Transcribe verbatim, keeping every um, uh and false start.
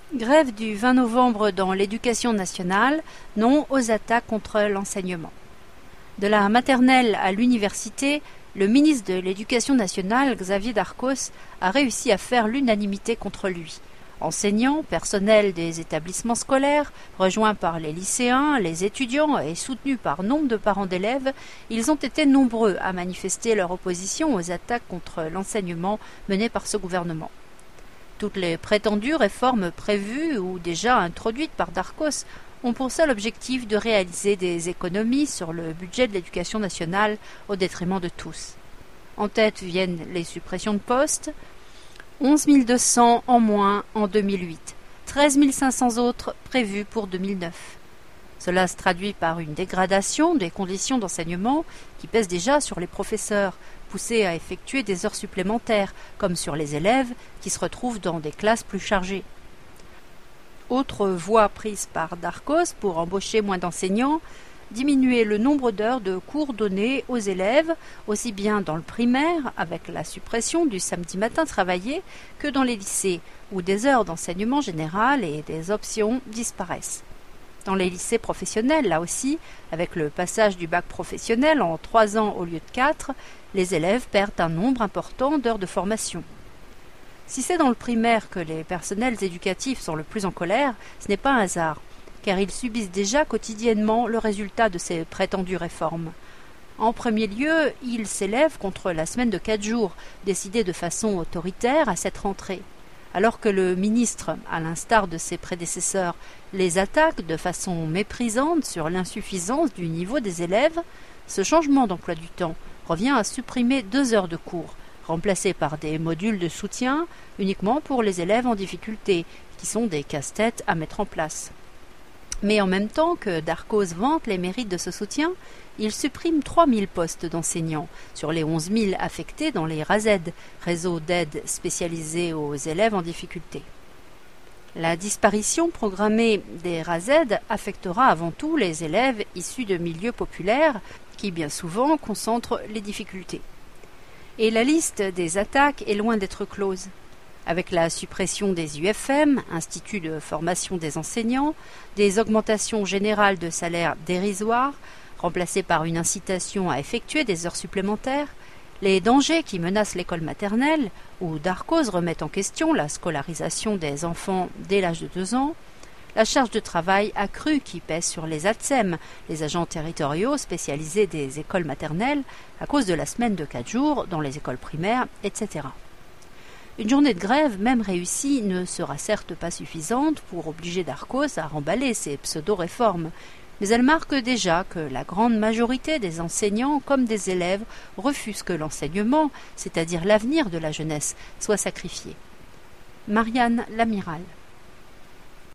Grève du vingt novembre dans l'éducation nationale, non aux attaques contre l'enseignement. De la maternelle à l'université, le ministre de l'Éducation nationale, Xavier Darcos, a réussi à faire l'unanimité contre lui. Enseignants, personnel des établissements scolaires, rejoints par les lycéens, les étudiants et soutenus par nombre de parents d'élèves, ils ont été nombreux à manifester leur opposition aux attaques contre l'enseignement menées par ce gouvernement. Toutes les prétendues réformes prévues ou déjà introduites par Darcos ont pour seul objectif de réaliser des économies sur le budget de l'éducation nationale au détriment de tous. En tête viennent les suppressions de postes, onze mille deux cents en moins en deux mille huit, treize mille cinq cents autres prévus pour deux mille neuf. Cela se traduit par une dégradation des conditions d'enseignement qui pèse déjà sur les professeurs, poussés à effectuer des heures supplémentaires, comme sur les élèves qui se retrouvent dans des classes plus chargées. Autre voie prise par Darcos pour embaucher moins d'enseignants, diminuer le nombre d'heures de cours donnés aux élèves, aussi bien dans le primaire, avec la suppression du samedi matin travaillé, que dans les lycées, où des heures d'enseignement général et des options disparaissent. Dans les lycées professionnels, là aussi, avec le passage du bac professionnel en trois ans au lieu de quatre, les élèves perdent un nombre important d'heures de formation. Si c'est dans le primaire que les personnels éducatifs sont le plus en colère, ce n'est pas un hasard, car ils subissent déjà quotidiennement le résultat de ces prétendues réformes. En premier lieu, ils s'élèvent contre la semaine de quatre jours, décidée de façon autoritaire à cette rentrée. Alors que le ministre, à l'instar de ses prédécesseurs, les attaque de façon méprisante sur l'insuffisance du niveau des élèves, ce changement d'emploi du temps revient à supprimer deux heures de cours, remplacées par des modules de soutien uniquement pour les élèves en difficulté, qui sont des casse-têtes à mettre en place. Mais en même temps que Darcos vante les mérites de ce soutien, il supprime trois mille postes d'enseignants sur les onze mille affectés dans les R A Z, réseau d'aide spécialisé aux élèves en difficulté. La disparition programmée des R A Z affectera avant tout les élèves issus de milieux populaires qui bien souvent concentrent les difficultés. Et la liste des attaques est loin d'être close. Avec la suppression des U F M, Instituts de formation des enseignants, des augmentations générales de salaires dérisoires, remplacées par une incitation à effectuer des heures supplémentaires, les dangers qui menacent l'école maternelle, où Darcos remet en question la scolarisation des enfants dès l'âge de deux ans, la charge de travail accrue qui pèse sur les A T S E M, les agents territoriaux spécialisés des écoles maternelles, à cause de la semaine de quatre jours dans les écoles primaires, et cetera. Une journée de grève, même réussie, ne sera certes pas suffisante pour obliger Darcos à remballer ses pseudo-réformes, mais elle marque déjà que la grande majorité des enseignants comme des élèves refusent que l'enseignement, c'est-à-dire l'avenir de la jeunesse, soit sacrifié. Marianne Lamiral.